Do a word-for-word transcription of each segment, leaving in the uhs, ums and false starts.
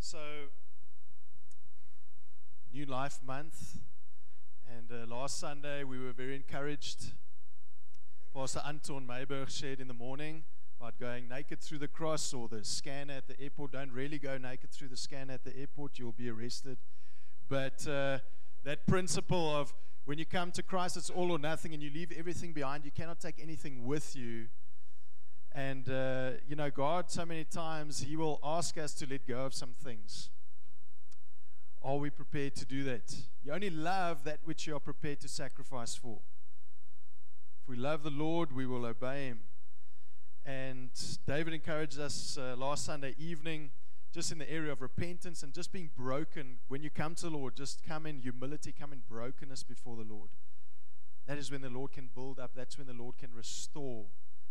So, New Life Month, and uh, last Sunday we were very encouraged. Pastor Anton Mayberg shared in the morning about going naked through the cross or the scanner at the airport. Don't really go naked through the scanner at the airport, you'll be arrested. But uh, that principle of when you come to Christ, it's all or nothing, and you leave everything behind. You cannot take anything with you. And, uh, you know, God, so many times, He will ask us to let go of some things. Are we prepared to do that? You only love that which you are prepared to sacrifice for. If we love the Lord, we will obey Him. And David encouraged us uh, last Sunday evening, just in the area of repentance and just being broken. When you come to the Lord, just come in humility, come in brokenness before the Lord. That is when the Lord can build up. That's when the Lord can restore.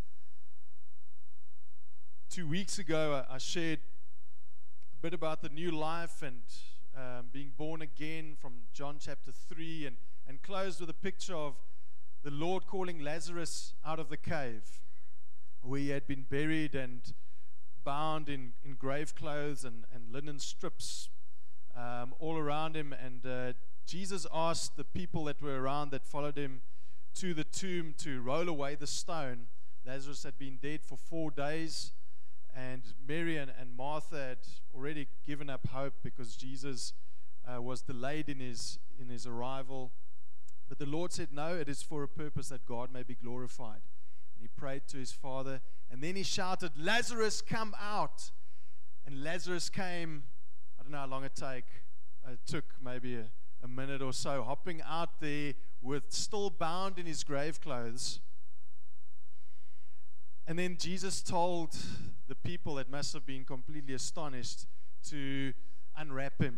Two weeks ago, I shared a bit about the new life and um, being born again from John chapter three, and, and closed with a picture of the Lord calling Lazarus out of the cave, where he had been buried and bound in, in grave clothes and, and linen strips um, all around him. And uh, Jesus asked the people that were around, that followed him to the tomb, to roll away the stone. Lazarus had been dead for four days. And Mary and, and Martha had already given up hope because Jesus uh, was delayed in his in his arrival. But the Lord said, no, it is for a purpose, that God may be glorified. And he prayed to his Father. And then he shouted, Lazarus, come out. And Lazarus came. I don't know how long it take. It took maybe a, a minute or so, hopping out there with still bound in his grave clothes. And then Jesus told the people that must have been completely astonished to unwrap him.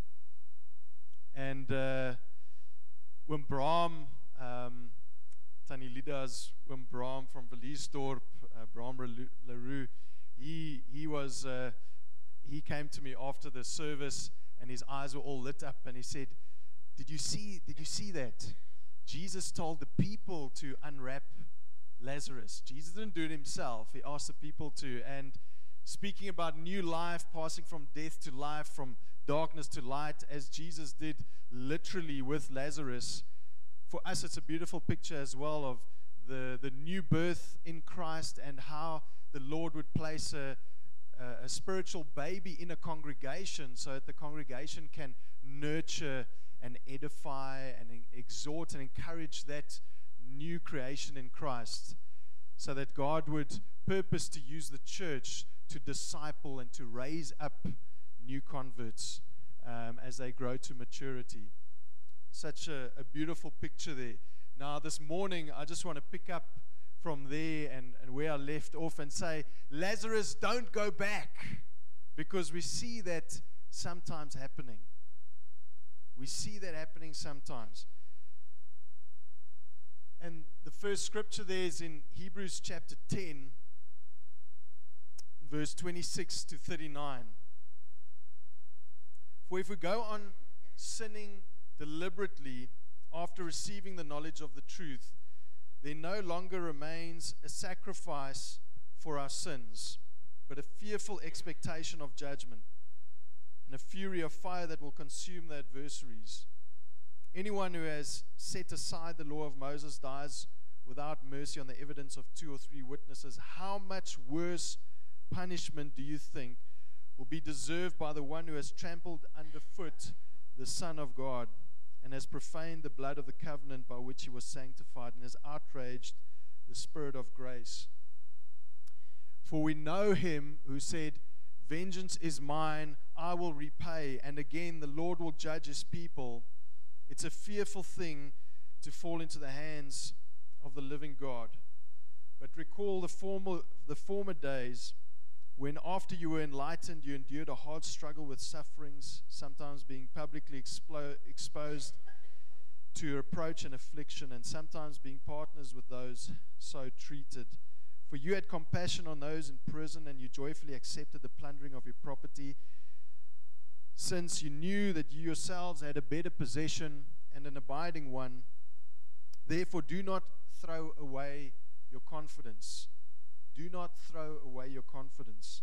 And uh, Oom Braam, um, Tannie Lida's Oom Braam from Verliesdorp, uh, Braam Leroux, he he was uh, he came to me after the service, and his eyes were all lit up, and he said, "Did you see? Did you see that? Jesus told the people to unwrap Lazarus." Jesus didn't do it himself. He asked the people to. And speaking about new life, passing from death to life, from darkness to light, as Jesus did literally with Lazarus, for us it's a beautiful picture as well of the, the new birth in Christ, and how the Lord would place a, a, a spiritual baby in a congregation so that the congregation can nurture and edify and exhort and encourage that new creation in Christ, so that God would purpose to use the church to disciple and to raise up new converts um, as they grow to maturity. Such a, a beautiful picture there. Now this morning I just want to pick up from there and, and where I left off and say, Lazarus, don't go back, because we see that sometimes happening. We see that happening sometimes. And the first scripture there is in Hebrews chapter ten, verse twenty-six to thirty-nine. For if we go on sinning deliberately after receiving the knowledge of the truth, there no longer remains a sacrifice for our sins, but a fearful expectation of judgment and a fury of fire that will consume the adversaries. Anyone who has set aside the law of Moses dies without mercy on the evidence of two or three witnesses. How much worse punishment do you think will be deserved by the one who has trampled underfoot the Son of God, and has profaned the blood of the covenant by which he was sanctified, and has outraged the Spirit of grace? For we know him who said, vengeance is mine, I will repay, and again the Lord will judge his people. It's a fearful thing to fall into the hands of the living God. But recall the former, the former days, when after you were enlightened, you endured a hard struggle with sufferings, sometimes being publicly explo- exposed to reproach and affliction, and sometimes being partners with those so treated. For you had compassion on those in prison, and you joyfully accepted the plundering of your property, since you knew that you yourselves had a better possession and an abiding one. Therefore do not throw away your confidence. Do not throw away your confidence,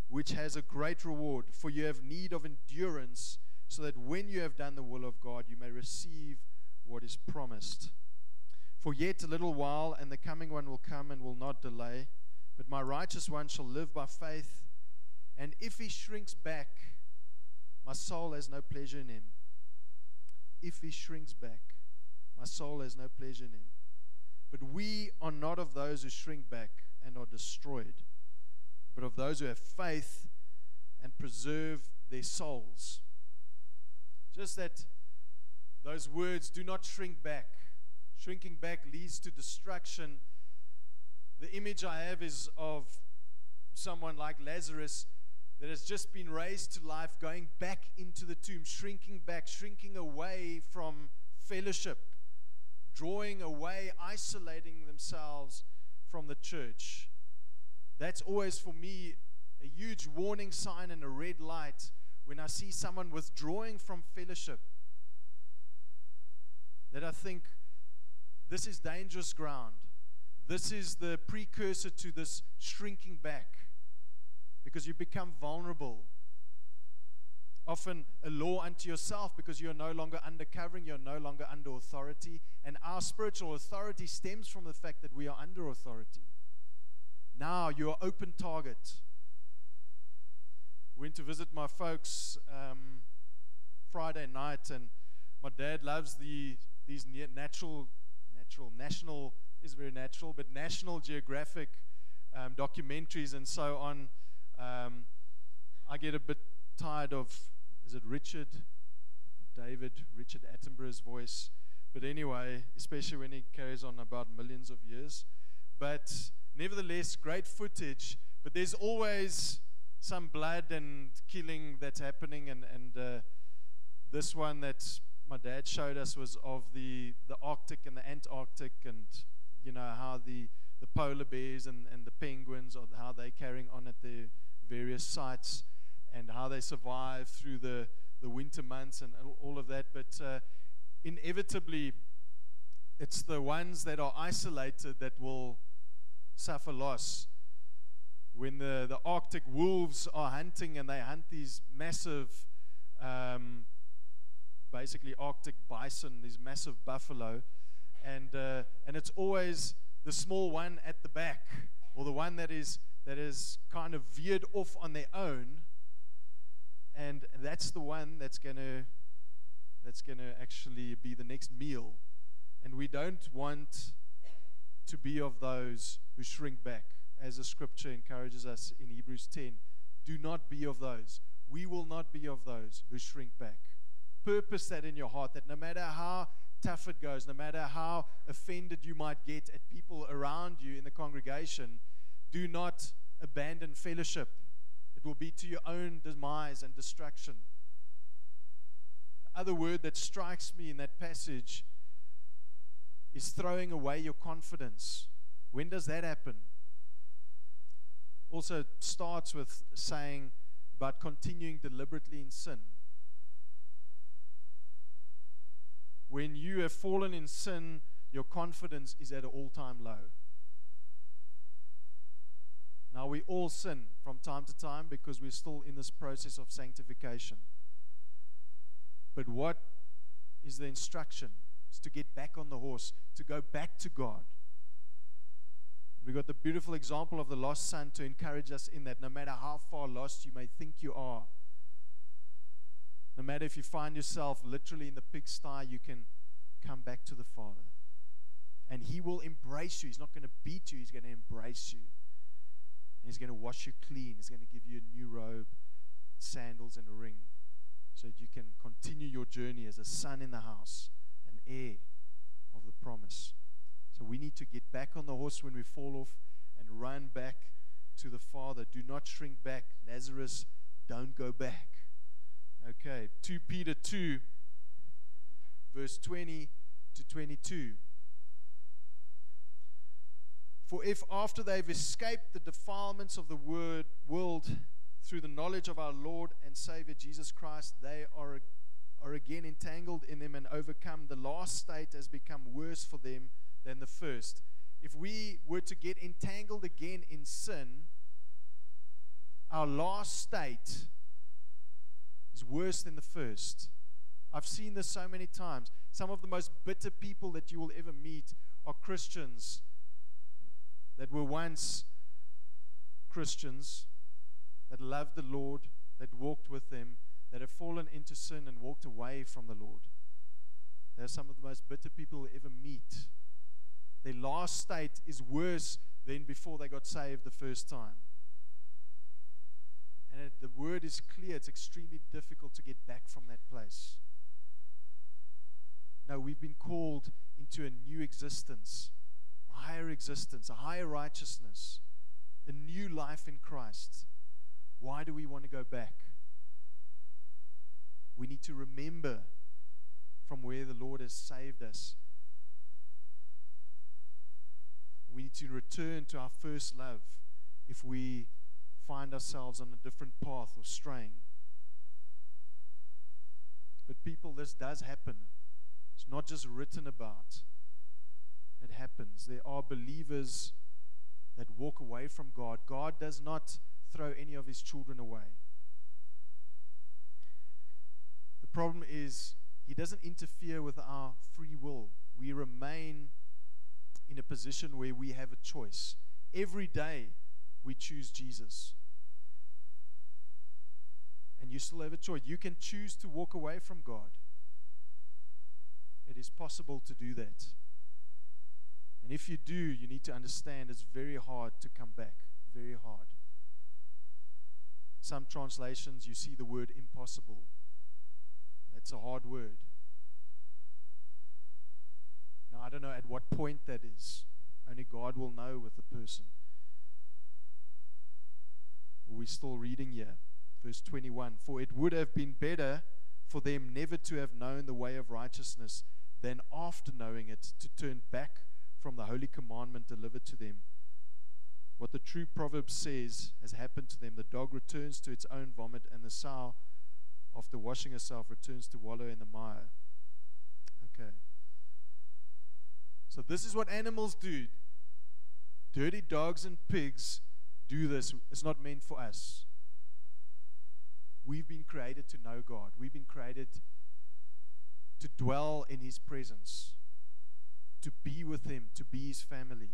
which has a great reward. For you have need of endurance, so that when you have done the will of God, you may receive what is promised. For yet a little while, and the coming one will come and will not delay. But my righteous one shall live by faith, and if he shrinks back, my soul has no pleasure in him. If he shrinks back, my soul has no pleasure in him. But we are not of those who shrink back and are destroyed, but of those who have faith and preserve their souls. Just that those words, do not shrink back. Shrinking back leads to destruction. The image I have is of someone like Lazarus that has just been raised to life, going back into the tomb, shrinking back, shrinking away from fellowship, drawing away, isolating themselves from the church. That's always for me a huge warning sign and a red light when I see someone withdrawing from fellowship, that I think this is dangerous ground. This is the precursor to this shrinking back, because you become vulnerable. Often a law unto yourself, because you're no longer under covering, you're no longer under authority. And our spiritual authority stems from the fact that we are under authority. Now you're open target. Went to visit my folks um, Friday night, and my dad loves the these natural, natural, national, is very natural, but National Geographic um, documentaries and so on. Um, I get a bit tired of, is it Richard, David, Richard Attenborough's voice? But anyway, especially when he carries on about millions of years. But nevertheless, great footage, but there's always some blood and killing that's happening, and, and uh, this one that my dad showed us was of the, the Arctic and the Antarctic, and you know how the, the polar bears and, and the penguins, or how they're carrying on at their various sites, and how they survive through the, the winter months and all of that. But uh, inevitably, it's the ones that are isolated that will suffer loss. When the, the Arctic wolves are hunting, and they hunt these massive, um, basically Arctic bison, these massive buffalo, and uh, and it's always the small one at the back, or the one that is that is kind of veered off on their own, and that's the one that's gonna that's gonna actually be the next meal. And we don't want to be of those who shrink back, as the scripture encourages us in Hebrews ten. Do not be of those. We will not be of those who shrink back. Purpose that in your heart, that no matter how tough it goes, no matter how offended you might get at people around you in the congregation, do not abandon fellowship. It will be to your own demise and destruction. The other word that strikes me in that passage is throwing away your confidence. When does that happen? Also starts with saying about continuing deliberately in sin. When you have fallen in sin, your confidence is at an all-time low. Now, we all sin from time to time because we're still in this process of sanctification. But what is the instruction? It's to get back on the horse, to go back to God. We got the beautiful example of the lost son to encourage us in that no matter how far lost you may think you are, no matter if you find yourself literally in the pigsty, you can come back to the Father. And He will embrace you. He's not going to beat you. He's going to embrace you. And He's going to wash you clean. He's going to give you a new robe, sandals, and a ring, so that you can continue your journey as a son in the house, an heir of the promise. So we need to get back on the horse when we fall off and run back to the Father. Do not shrink back. Lazarus, don't go back. Okay, Second Peter two, verse twenty to twenty-two. For if after they've escaped the defilements of the word, world through the knowledge of our Lord and Savior Jesus Christ, they are, are again entangled in them and overcome, the last state has become worse for them than the first. If we were to get entangled again in sin, our last state is worse than the first. I've seen this so many times. Some of the most bitter people that you will ever meet are Christians that were once Christians, that loved the Lord, that walked with Him, that have fallen into sin and walked away from the Lord. They're some of the most bitter people you'll ever meet. Their last state is worse than before they got saved the first time. And it, the word is clear. It's extremely difficult to get back from that place. No, we've been called into a new existence, a higher existence, a higher righteousness, a new life in Christ. Why do we want to go back? We need to remember from where the Lord has saved us. We need to return to our first love if we find ourselves on a different path or straying. But people, this does happen. It's not just written about. It happens. There are believers that walk away from God. God does not throw any of His children away. The problem is He doesn't interfere with our free will. We remain in a position where we have a choice. Every day we choose Jesus. And you still have a choice. You can choose to walk away from God. It is possible to do that. And if you do, you need to understand it's very hard to come back. Very hard. Some translations, you see the word impossible. That's a hard word. Now, I don't know at what point that is. Only God will know with the person. We're still reading here. Verse twenty-one. For it would have been better for them never to have known the way of righteousness than after knowing it to turn back from the holy commandment delivered to them. What the true proverb says has happened to them. The dog returns to its own vomit, and the sow, after washing herself, returns to wallow in the mire. Okay. So this is what animals do. Dirty dogs and pigs do this. It's not meant for us. We've been created to know God. We've been created to dwell in His presence, to be with Him, to be His family.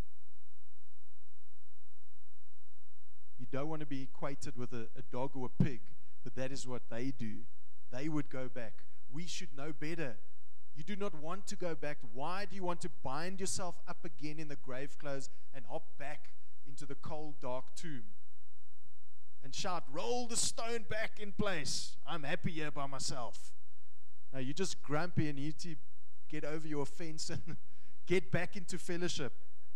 You don't want to be equated with a, a dog or a pig, but that is what they do. They would go back. We should know better. You do not want to go back. Why do you want to bind yourself up again in the grave clothes and hop back into the cold, dark tomb and shout, roll the stone back in place. I'm happy here by myself. No, you're just grumpy and you need to get over your offense and get back into fellowship.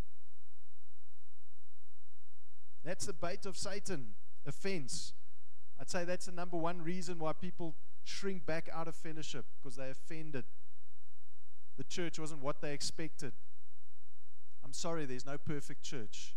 That's the bait of Satan, offense. I'd say that's the number one reason why people shrink back out of fellowship, because they're offended. The church wasn't what they expected. I'm sorry, there's no perfect church.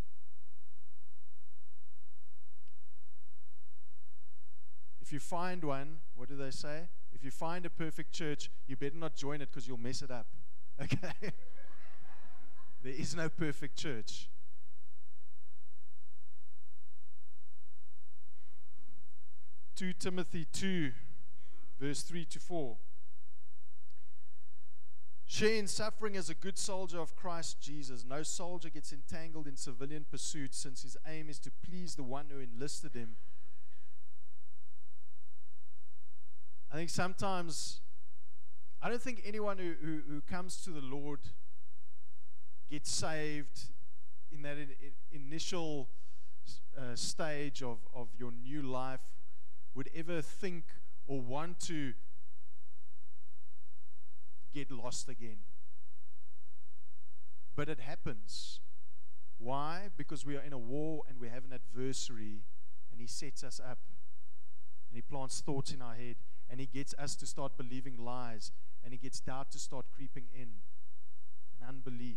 If you find one, what do they say? If you find a perfect church, you better not join it because you'll mess it up. Okay? There is no perfect church. Second Timothy two, verse three to four. Share in suffering as a good soldier of Christ Jesus. No soldier gets entangled in civilian pursuits, since his aim is to please the one who enlisted him. I think sometimes, I don't think anyone who, who, who comes to the Lord gets saved in that in, in initial uh, stage of, of your new life would ever think or want to get lost again. But it happens. Why? Because we are in a war and we have an adversary, and he sets us up and he plants thoughts in our head, and he gets us to start believing lies, and he gets doubt to start creeping in, and unbelief.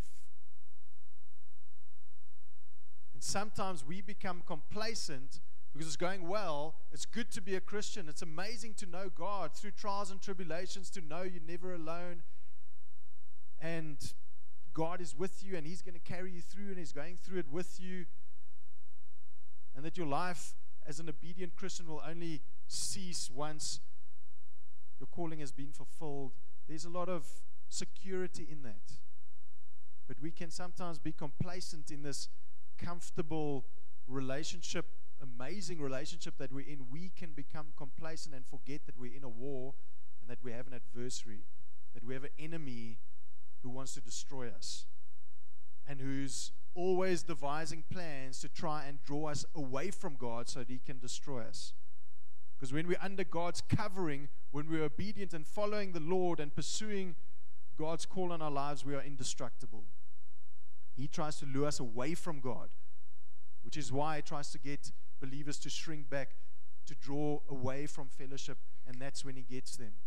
And sometimes we become complacent because it's going well. It's good to be a Christian. It's amazing to know God through trials and tribulations, to know you're never alone, and God is with you, and he's going to carry you through, and he's going through it with you, and that your life as an obedient Christian will only cease once your calling has been fulfilled. There's a lot of security in that. But we can sometimes be complacent in this comfortable relationship, amazing relationship that we're in. We can become complacent and forget that we're in a war and that we have an adversary, that we have an enemy who wants to destroy us and who's always devising plans to try and draw us away from God so that he can destroy us. Because when we're under God's covering, when we're obedient and following the Lord and pursuing God's call on our lives, we are indestructible. He tries to lure us away from God, which is why he tries to get believers to shrink back, to draw away from fellowship, and that's when he gets them.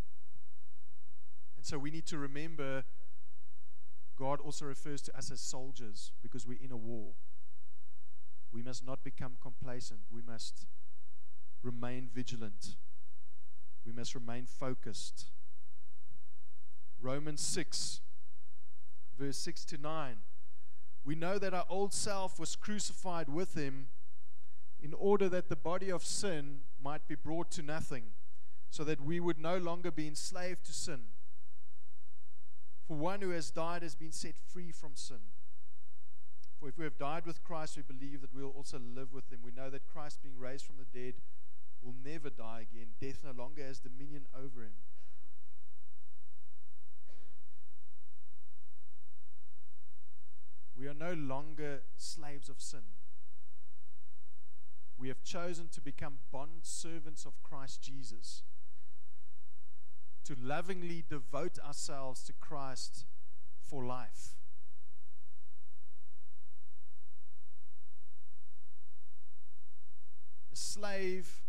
And so we need to remember God also refers to us as soldiers because we're in a war. We must not become complacent. We must remain vigilant. We must remain focused. Romans six, verse six to nine. We know that our old self was crucified with him in order that the body of sin might be brought to nothing, so that we would no longer be enslaved to sin. For one who has died has been set free from sin. For if we have died with Christ, we believe that we will also live with him. We know that Christ, being raised from the dead, will never die again. Death no longer has dominion over him. We are no longer slaves of sin. We have chosen to become bond servants of Christ Jesus, to lovingly devote ourselves to Christ for life. A slave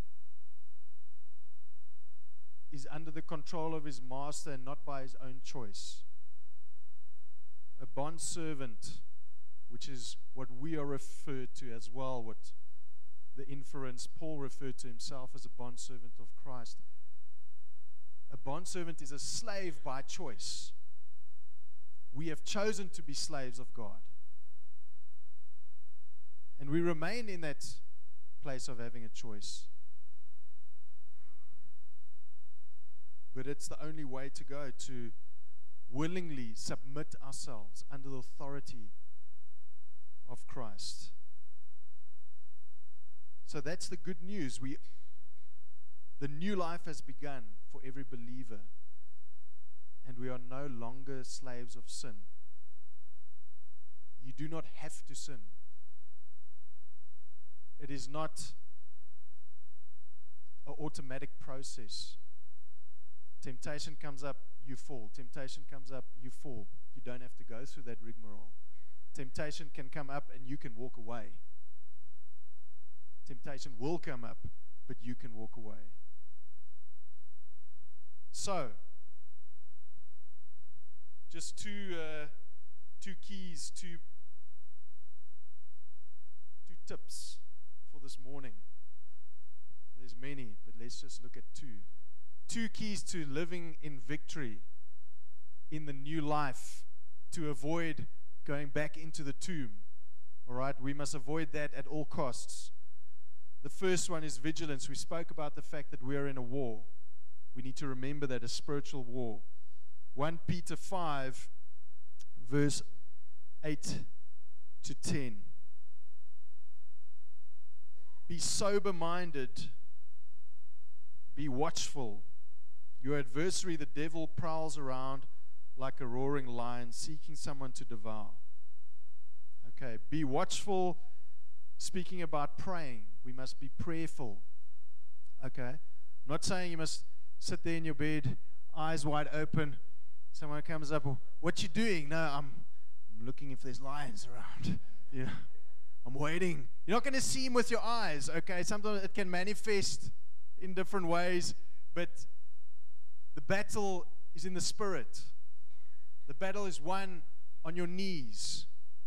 is under the control of his master and not by his own choice. A bondservant, which is what we are referred to as well, what the inference Paul referred to himself as a bondservant of Christ. A bondservant is a slave by choice. We have chosen to be slaves of God. And we remain in that place of having a choice. But it's the only way to go, to willingly submit ourselves under the authority of Christ. So that's the good news. We, the new life has begun for every believer, and we are no longer slaves of sin. You do not have to sin. It is not an automatic process. Temptation comes up, you fall. Temptation comes up, you fall. You don't have to go through that rigmarole. Temptation can come up and you can walk away. Temptation will come up, but you can walk away. So, just two uh, two keys, two two tips for this morning. There's many, but let's just look at two. Two keys to living in victory in the new life, to avoid going back into the tomb. All right, we must avoid that at all costs. The first one is vigilance. We spoke about the fact that we are in a war. We need to remember that, a spiritual war. First Peter five, verse eight to ten. Be sober-minded, be watchful. Your adversary, the devil, prowls around like a roaring lion, seeking someone to devour. Okay, be watchful. Speaking about praying, we must be prayerful. Okay, I'm not saying you must sit there in your bed, eyes wide open. Someone comes up, what you doing? No, I'm, I'm looking if there's lions around. You know, I'm waiting. You're not going to see him with your eyes. Okay, sometimes it can manifest in different ways, but the battle is in the spirit. The battle is won on your knees.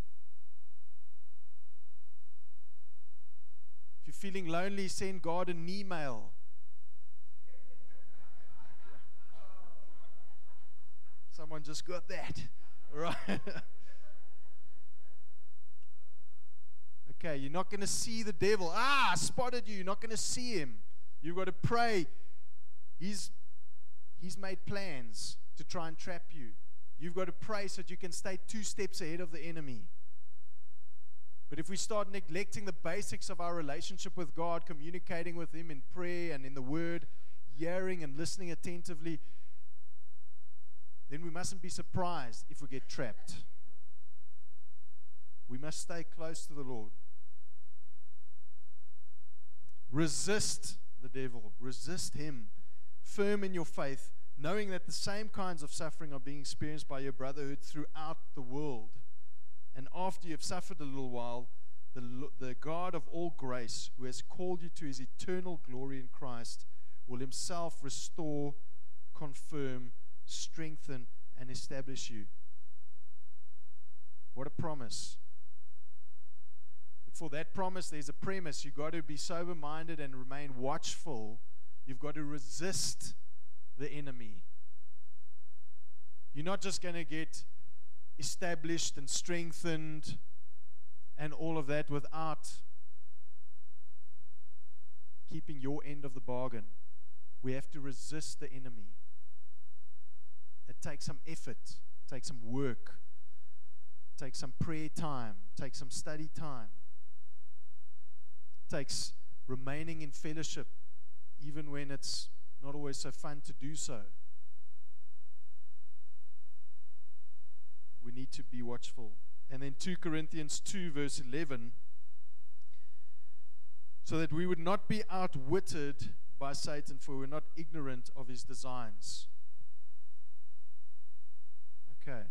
If you're feeling lonely, send God an email. Someone just got that. Right? Okay, you're not going to see the devil. Ah, I spotted you. You're not going to see him. You've got to pray. He's, he's made plans to try and trap you. You've got to pray so that you can stay two steps ahead of the enemy. But if we start neglecting the basics of our relationship with God, communicating with Him in prayer and in the Word, hearing and listening attentively, then we mustn't be surprised if we get trapped. We must stay close to the Lord. Resist the devil. Resist him. Firm in your faith, knowing that the same kinds of suffering are being experienced by your brotherhood throughout the world. And after you have suffered a little while, the, the God of all grace, who has called you to His eternal glory in Christ, will Himself restore, confirm, strengthen, and establish you. What a promise. But for that promise, there's a premise. You've got to be sober-minded and remain watchful. You've got to resist the enemy. You're not just going to get established and strengthened and all of that without keeping your end of the bargain. We have to resist the enemy. It takes some effort, it takes some work, it takes some prayer time, it takes some study time. It takes remaining in fellowship even when it's not always so fun to do so. We need to be watchful. And then Second Corinthians two verse eleven, so that we would not be outwitted by Satan, for we're not ignorant of his designs. Okay.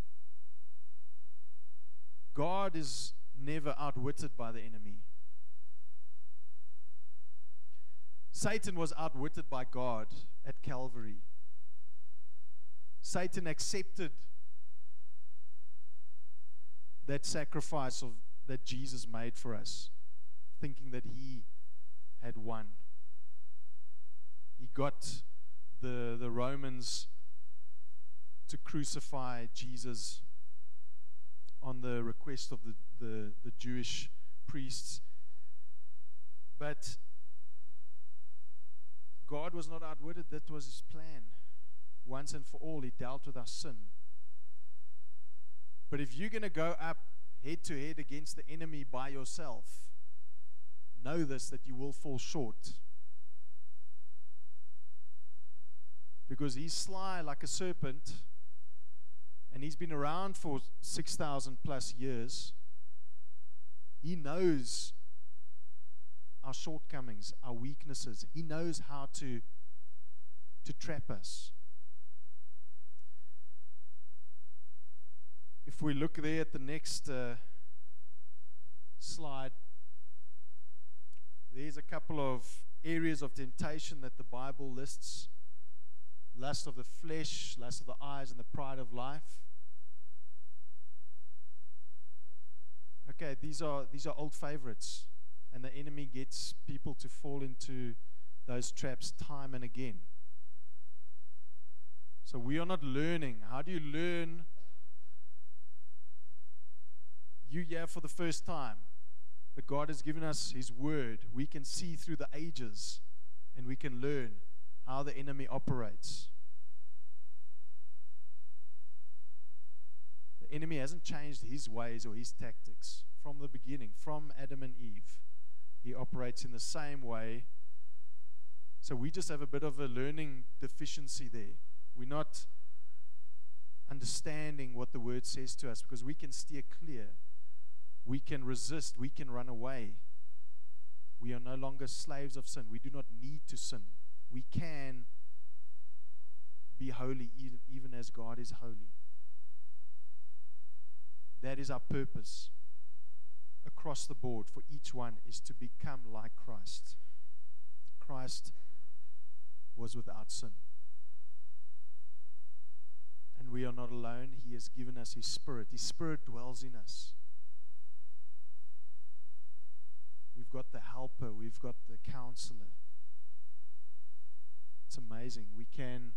God is never outwitted by the enemy. Satan was outwitted by God at Calvary. Satan accepted that sacrifice of that Jesus made for us, thinking that he had won. He got the, the Romans to crucify Jesus on the request of the, the, the Jewish priests. But God was not outwitted. That was His plan. Once and for all, He dealt with our sin. But if you're going to go up head to head against the enemy by yourself, know this, that you will fall short. Because he's sly like a serpent, and he's been around for six thousand plus years. He knows our shortcomings, our weaknesses. He knows how to, to trap us. If we look there at the next uh, slide, there's a couple of areas of temptation that the Bible lists. Lust of the flesh, lust of the eyes, and the pride of life. Okay, these are these are old favorites, and the enemy gets people to fall into those traps time and again. So we are not learning. How do you learn? You here for the first time, but God has given us His Word. We can see through the ages, and we can learn how the enemy operates. The enemy hasn't changed his ways or his tactics from the beginning, from Adam and Eve. He operates in the same way. So we just have a bit of a learning deficiency there. We're not understanding what the Word says to us, because we can steer clear. We can resist. We can run away. We are no longer slaves of sin. We do not need to sin. We can be holy even, even as God is holy. That is our purpose across the board for each one, is to become like Christ. Christ was without sin. And we are not alone. He has given us His Spirit. His Spirit dwells in us. We've got the helper. We've got the counselor. It's amazing. We can,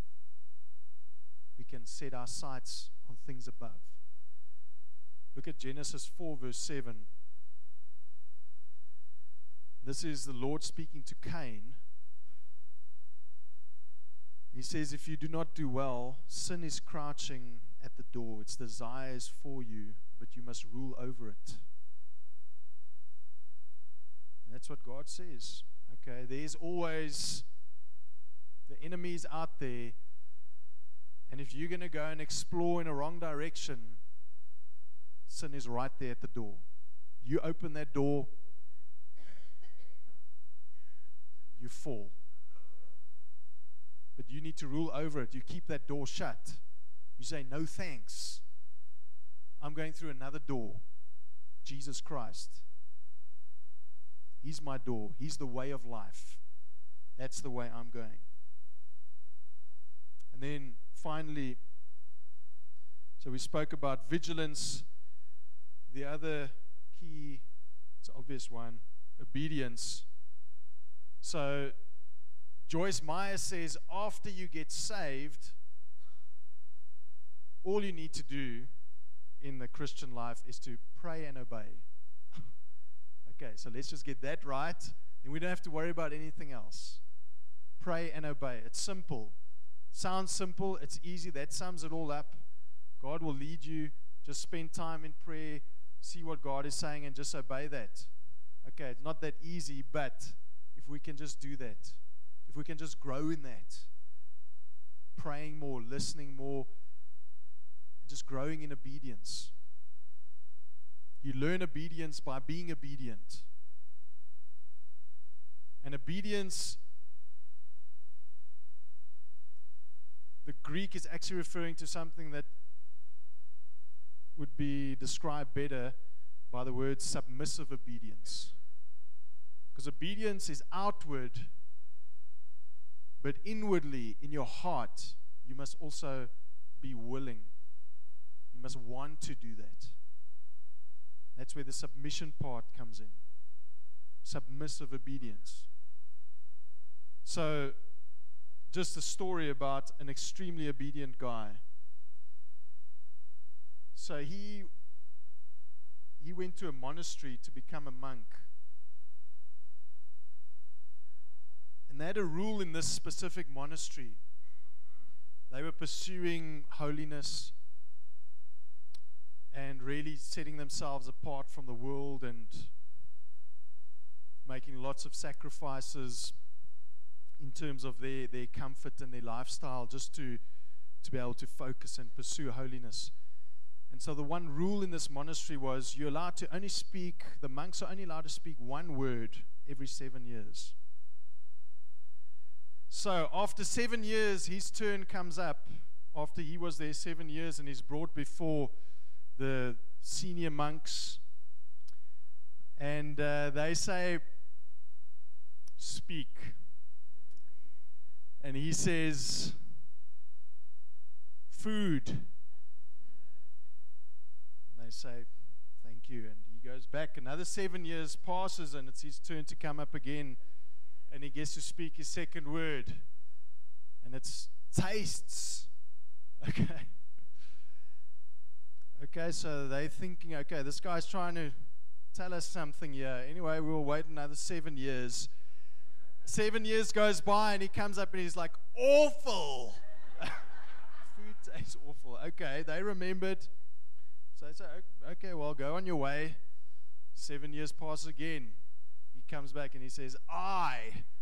we can set our sights on things above. Look at Genesis four verse seven. this is the Lord speaking to Cain. He says, if you do not do well, sin is crouching at the door. Its desires for you, but you must rule over it. And that's what God says. Okay, there's always the enemies out there. And if you're going to go and explore in a wrong direction, sin is right there at the door. You open that door, you fall. But you need to rule over it. You keep that door shut. You say, no thanks. I'm going through another door. Jesus Christ. He's my door. He's the way of life. That's the way I'm going. And then finally, so we spoke about vigilance. The other key, it's an obvious one, obedience. So Joyce Meyer says, after you get saved, all you need to do in the Christian life is to pray and obey. Okay, so let's just get that right, and we don't have to worry about anything else. Pray and obey. It's simple. Sounds simple. It's easy. That sums it all up. God will lead you. Just spend time in prayer, see what God is saying, and just obey that. Okay, it's not that easy, but if we can just do that, if we can just grow in that, praying more, listening more, just growing in obedience. You learn obedience by being obedient. And obedience, the Greek is actually referring to something that would be described better by the word submissive obedience. Because obedience is outward, but inwardly, in your heart, you must also be willing. You must want to do that. That's where the submission part comes in. Submissive obedience. So, just a story about an extremely obedient guy. So he he went to a monastery to become a monk. And they had a rule in this specific monastery. They were pursuing holiness and really setting themselves apart from the world and making lots of sacrifices in terms of their, their comfort and their lifestyle just to, to be able to focus and pursue holiness. And so the one rule in this monastery was you're allowed to only speak, the monks are only allowed to speak one word every seven years. So after seven years, his turn comes up. After he was there seven years and he's brought before the senior monks. And uh, they say, speak. And he says, food. And they say, thank you. And he goes back. Another seven years passes and it's his turn to come up again. And he gets to speak his second word. And it's tastes. Okay. Okay, so they're thinking, okay, this guy's trying to tell us something here. Anyway, we'll wait another seven years. Seven years goes by and he comes up and he's like, awful. Food tastes awful. Okay, they remembered. So they say, okay, well, go on your way. Seven years pass again. He comes back and he says, I.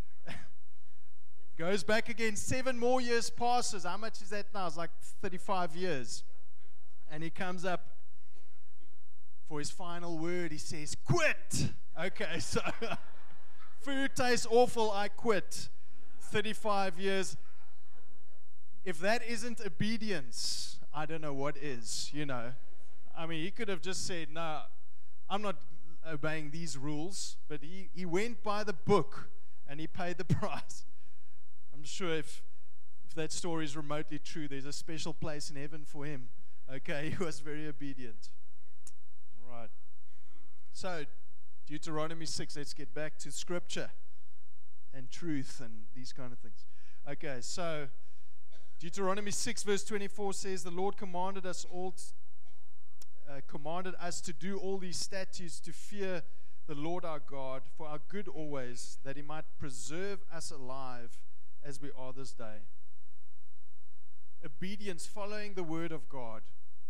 Goes back again. Seven more years passes. How much is that now? It's like thirty-five years. And he comes up for his final word. He says, quit. Okay, so food tastes awful. I quit. thirty-five years. If that isn't obedience, I don't know what is, you know. I mean, he could have just said, no, I'm not obeying these rules, but he, he went by the book and he paid the price. I'm sure if, if that story is remotely true, there's a special place in heaven for him. Okay, he was very obedient. All right. So, Deuteronomy six, let's get back to scripture and truth and these kind of things. Okay, so Deuteronomy six verse twenty-four says, the Lord commanded us all, t- uh, commanded us to do all these statutes, to fear the Lord our God for our good always, that he might preserve us alive as we are this day. Obedience, following the word of God,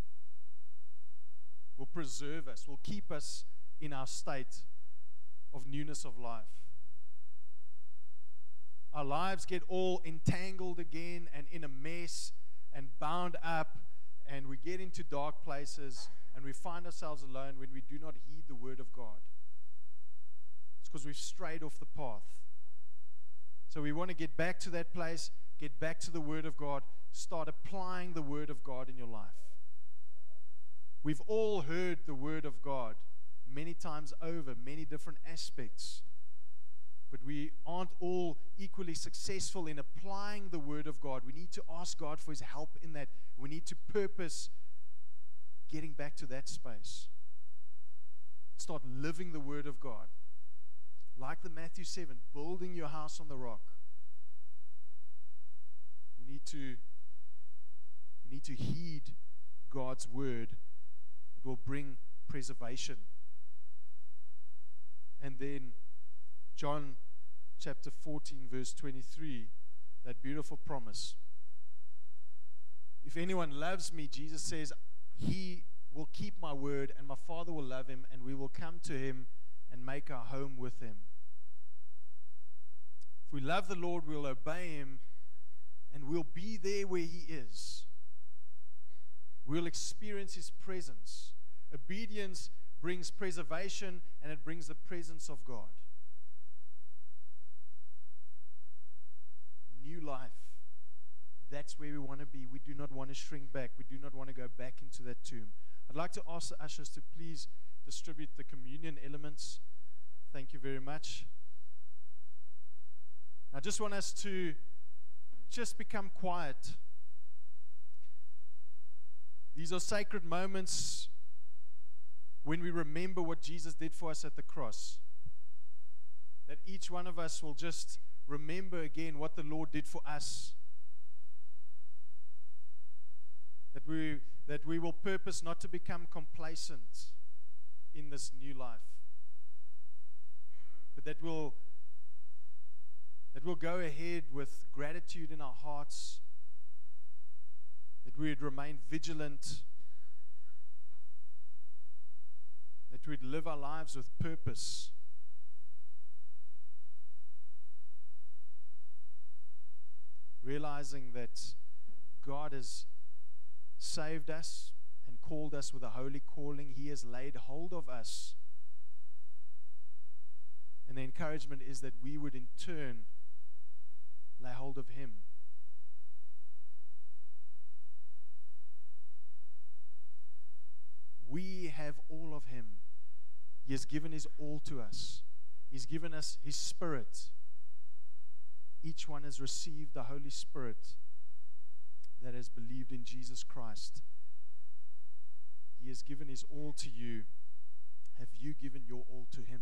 will preserve us, will keep us in our state of newness of life. Our lives get all entangled again and in a mess and bound up, and we get into dark places and we find ourselves alone when we do not heed the word of God. It's because we've strayed off the path. So we want to get back to that place, get back to the word of God, start applying the word of God in your life. We've all heard the word of God many times over, many different aspects. But we aren't all equally successful in applying the word of God. We need to ask God for his help in that. We need to purpose getting back to that space. Start living the word of God. Like the Matthew seven, building your house on the rock. We need to, we need to heed God's word. It will bring preservation. And then John chapter fourteen, verse twenty-three, that beautiful promise. If anyone loves me, Jesus says, he will keep my word, and my Father will love him, and we will come to him and make our home with him. If we love the Lord, we'll obey him, and we'll be there where he is. We'll experience his presence. Obedience brings preservation, and it brings the presence of God. New life. That's where we want to be. We do not want to shrink back. We do not want to go back into that tomb. I'd like to ask the ushers to please distribute the communion elements. Thank you very much. I just want us to just become quiet. These are sacred moments when we remember what Jesus did for us at the cross. That each one of us will just remember again what the Lord did for us. That we, that we will purpose not to become complacent in this new life. But that we'll, that we'll go ahead with gratitude in our hearts. That we would remain vigilant. That we'd live our lives with purpose. Realizing that God has saved us and called us with a holy calling. He has laid hold of us. And the encouragement is that we would in turn lay hold of him. We have all of him. He has given his all to us. He's given us his Spirit. Each one has received the Holy Spirit that has believed in Jesus Christ. He has given his all to you. Have you given your all to him?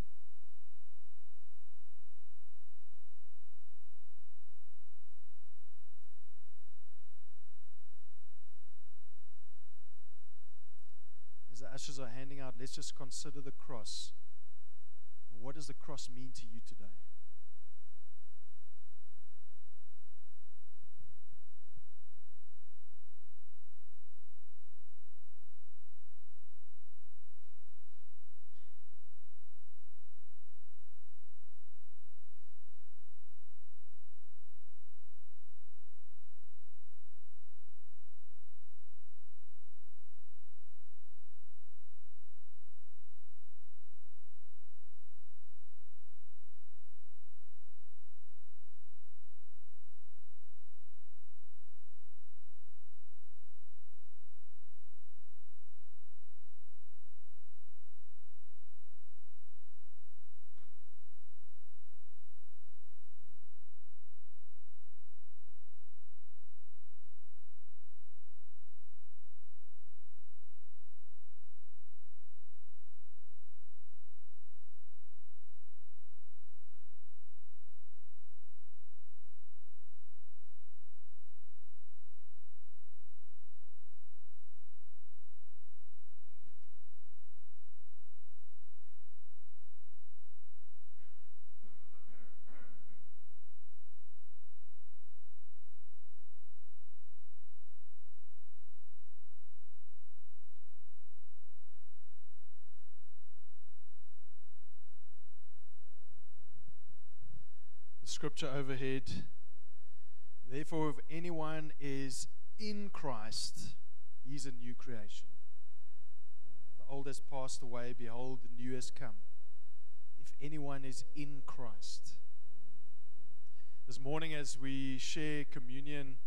As the ushers are handing out, let's just consider the cross. What does the cross mean to you today? the scripture overhead. Therefore, if anyone is in Christ, he's a new creation. The old has passed away, behold, the new has come. If anyone is in Christ. This morning as we share communion,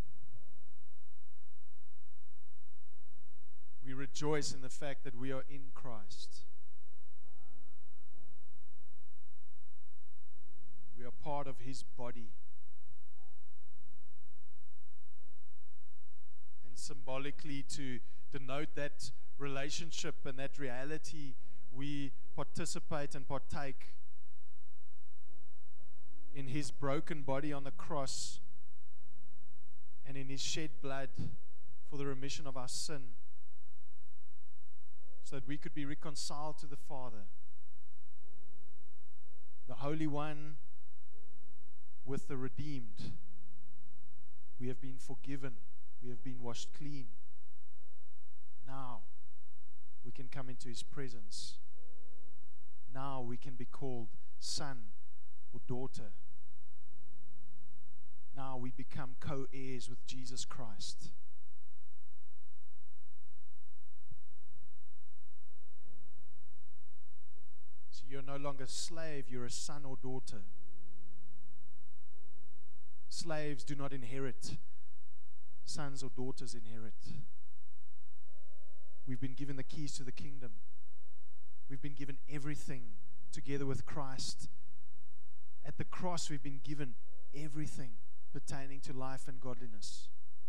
we rejoice in the fact that we are in Christ. We are part of His body. And symbolically, to denote that relationship and that reality, we participate and partake in His broken body on the cross and in His shed blood for the remission of our sin, so that we could be reconciled to the Father. The Holy One with the redeemed. We have been forgiven. We have been washed clean. Now we can come into His presence. Now we can be called son or daughter. Now we become co-heirs with Jesus Christ. So you're no longer a slave, you're a son or daughter. Slaves do not inherit. Sons or daughters inherit. We've been given the keys to the kingdom. We've been given everything together with Christ. At the cross, we've been given everything pertaining to life and godliness.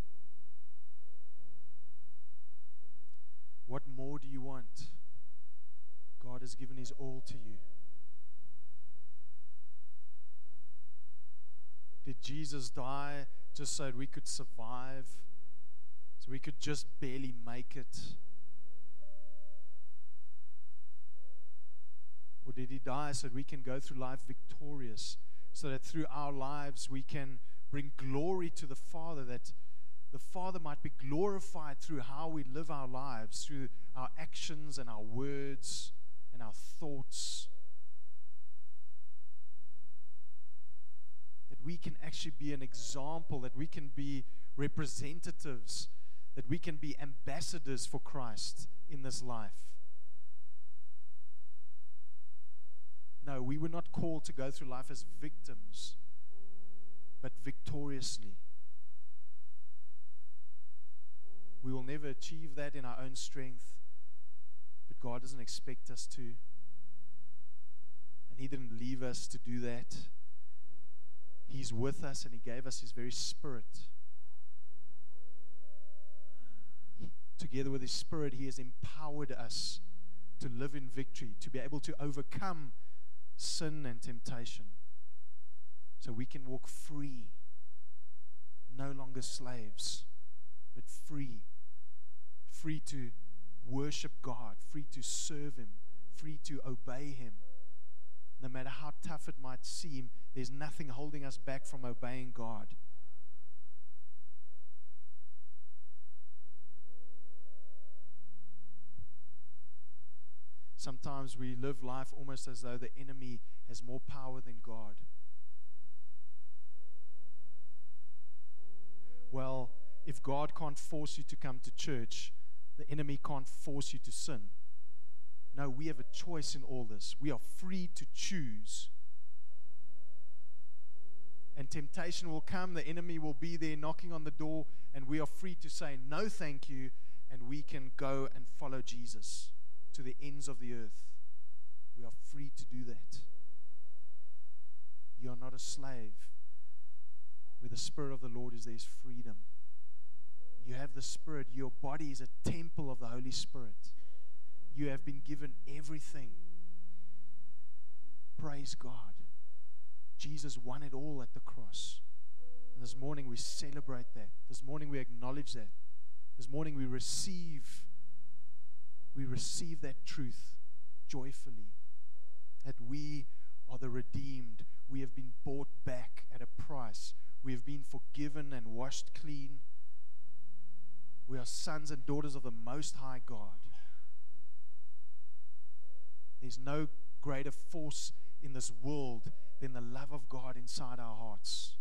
What more do you want? God has given His all to you. Did Jesus die just so that we could survive? So we could just barely make it? Or did He die so that we can go through life victorious? So that through our lives we can bring glory to the Father, that the Father might be glorified through how we live our lives, through our actions and our words and our thoughts. That we can actually be an example, that we can be representatives, that we can be ambassadors for Christ in this life. No, we were not called to go through life as victims, but victoriously. We will never achieve that in our own strength, but God doesn't expect us to. And He didn't leave us to do that. He's with us, and He gave us His very Spirit. Together with His Spirit, He has empowered us to live in victory, to be able to overcome sin and temptation, so we can walk free, no longer slaves, but free, free to worship God, free to serve Him, free to obey Him. No matter how tough it might seem, there's nothing holding us back from obeying God. Sometimes we live life almost as though the enemy has more power than God. Well, if God can't force you to come to church, the enemy can't force you to sin. No, we have a choice in all this. We are free to choose. And temptation will come, the enemy will be there knocking on the door, and we are free to say, no thank you, and we can go and follow Jesus to the ends of the earth. We are free to do that. You are not a slave. Where the Spirit of the Lord is, there is freedom. You have the Spirit. Your body is a temple of the Holy Spirit. You have been given everything. Praise God. Jesus won it all at the cross. And this morning we celebrate that. This morning we acknowledge that. This morning we receive We receive that truth joyfully, that we are the redeemed. We have been bought back at a price. We have been forgiven and washed clean. We are sons and daughters of the Most High God. There's no greater force in this world than the love of God in inside our hearts.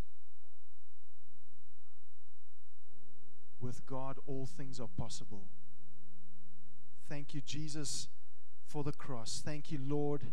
With God, all things are possible. Thank you, Jesus, for the cross. Thank you, Lord,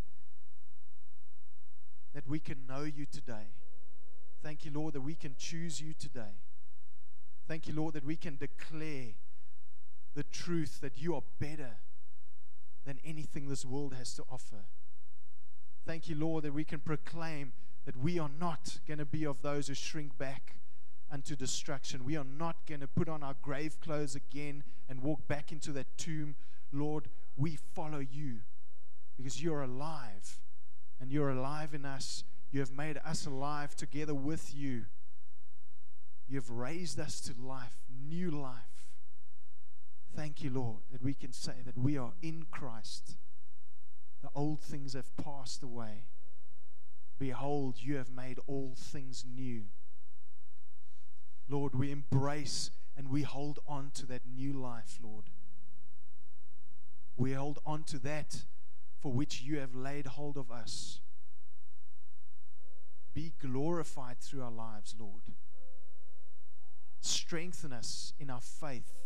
that we can know you today. Thank you, Lord, that we can choose you today. Thank you, Lord, that we can declare the truth that you are better than anything this world has to offer. Thank you, Lord, that we can proclaim that we are not going to be of those who shrink back unto destruction. We are not going to put on our grave clothes again and walk back into that tomb. Lord, we follow you because you're alive, and you're alive in us. You have made us alive together with you. You have raised us to life, new life. Thank you, Lord, that we can say that we are in Christ. The old things have passed away. Behold, you have made all things new. Lord, we embrace and we hold on to that new life, Lord. We hold on to that for which you have laid hold of us. Be glorified through our lives, Lord. Strengthen us in our faith.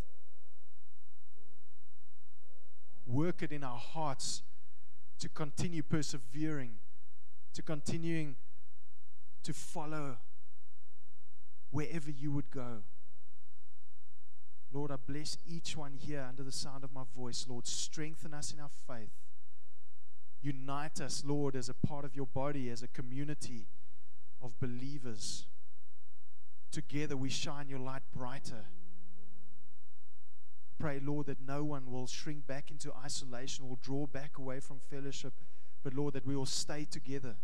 Work it in our hearts to continue persevering, to continuing to follow wherever you would go. Lord, I bless each one here under the sound of my voice. Lord, strengthen us in our faith. Unite us, Lord, as a part of your body, as a community of believers. Together we shine your light brighter. Pray, Lord, that no one will shrink back into isolation, will draw back away from fellowship, but Lord, that we will stay together,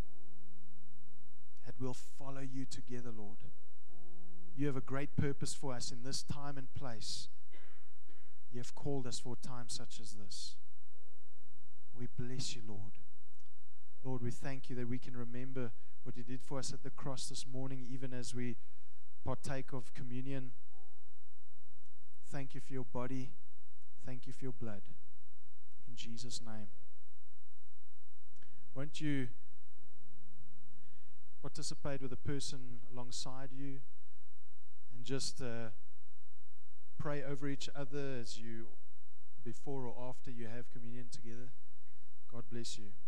that we'll follow you together, Lord. You have a great purpose for us in this time and place. You have called us for a time such as this. We bless you, Lord. Lord, we thank you that we can remember what you did for us at the cross this morning, even as we partake of communion. Thank you for your body. Thank you for your blood. In Jesus' name. Won't you participate with a person alongside you and just uh, pray over each other as you, before or after you have communion together? God bless you.